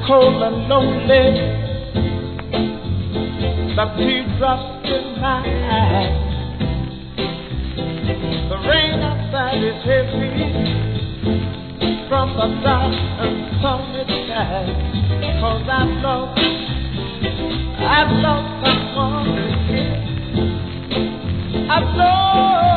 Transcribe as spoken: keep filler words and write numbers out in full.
cold and lonely, the teardrops in my eyes. The rain outside is heavy from the dark and stormy skies. 'Cause I've lost, I've lost someone again. I've lost